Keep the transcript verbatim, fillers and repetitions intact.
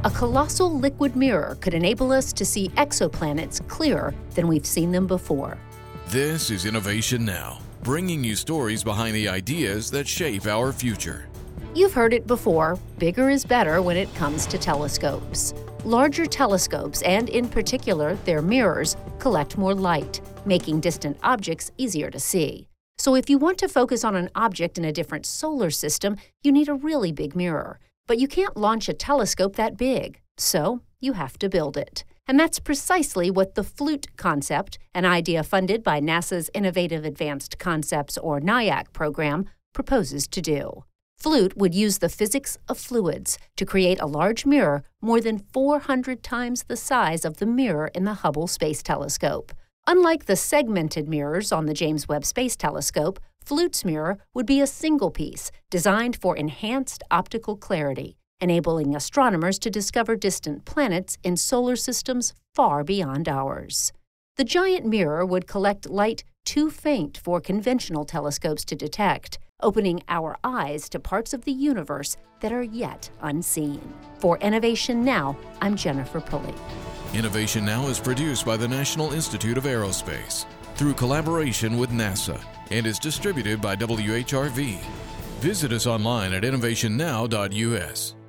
A colossal liquid mirror could enable us to see exoplanets clearer than we've seen them before. This is Innovation Now, bringing you stories behind the ideas that shape our future. You've heard it before, bigger is better when it comes to telescopes. Larger telescopes, and in particular their mirrors, collect more light, making distant objects easier to see. So if you want to focus on an object in a different solar system, you need a really big mirror. But you can't launch a telescope that big, so you have to build it. And that's precisely what the FLUTE concept, an idea funded by NASA's Innovative Advanced Concepts or NIAC program, proposes to do. FLUTE would use the physics of fluids to create a large mirror more than four hundred times the size of the mirror in the Hubble Space Telescope. Unlike the segmented mirrors on the James Webb Space Telescope, FLUTE's mirror would be a single piece designed for enhanced optical clarity, enabling astronomers to discover distant planets in solar systems far beyond ours. The giant mirror would collect light too faint for conventional telescopes to detect, opening our eyes to parts of the universe that are yet unseen. For Innovation Now, I'm Jennifer Pulley. Innovation Now is produced by the National Institute of Aerospace through collaboration with NASA and is distributed by W H R V. Visit us online at innovation now dot U S.